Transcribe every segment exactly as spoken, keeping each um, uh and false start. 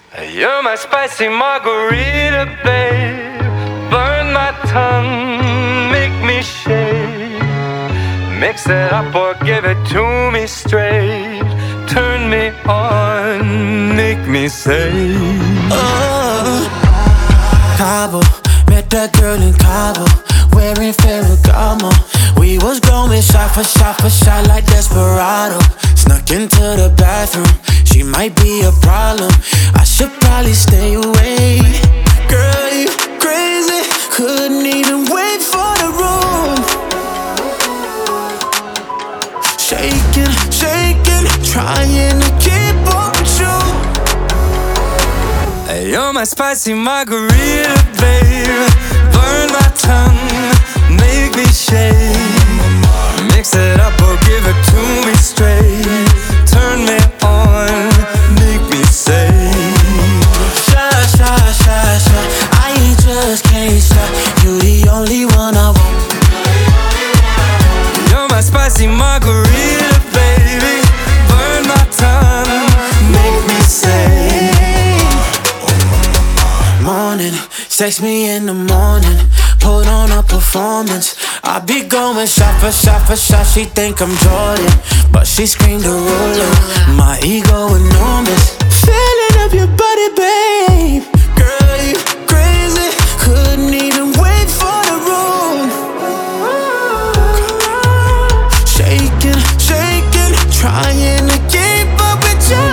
You're my spicy margarita, babe. Burn my tongue, make me shake. Mix it up or give it to me straight. Turn me on, make me say, oh. Cabo, met that girl in Cabo, wearing Ferragamo. We was going shot for shot for shot like Desperado. Snuck into the bathroom, she might be a problem. I should probably stay away. Girl, you crazy, couldn't even wait for the room. Shaking, shaking, trying to keep up with you. Hey, you're my spicy margarita, babe. Burn my tongue, make me shake. Mix it up or give it to me straight. Turn me on, make me say, shy, shy, shy, shy. I just can't stop. You the only one I want. you're my spicy margarita, baby. Burn my tongue, make me say. Morning, text me in the morning, put on a performance. I be going shot for shot for shot. She think I'm Jordan, but she screamed a ruler. My ego enormous. Feeling up your body, babe. Girl, you crazy, couldn't even wait for the room. Shaking, shaking, trying to keep up with you.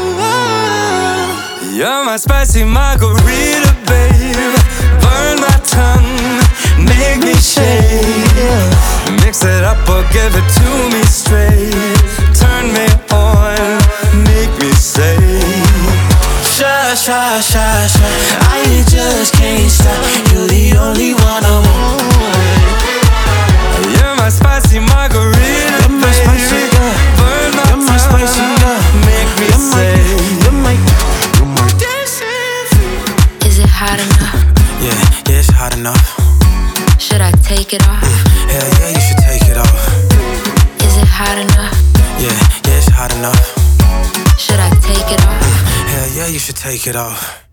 You're my spicy margarita, babe. Burn my tongue, make me shake. Mix it up or give it to me straight. Turn me on, make me say, shy, shy, shy, shy. I just can't stop. You're the only one I want. you're my spicy margarita, You're my spicy baby. girl. Burn my You're my spicy tongue, girl. make me You're my, say, you're my, you're my. Is it hot enough? Yeah, yeah, it's hot enough. Should I take it off? Hell yeah, you should take it off. Is it hot enough? Yeah, yeah, it's hot enough. Should I take it off? Hell yeah, you should take it off.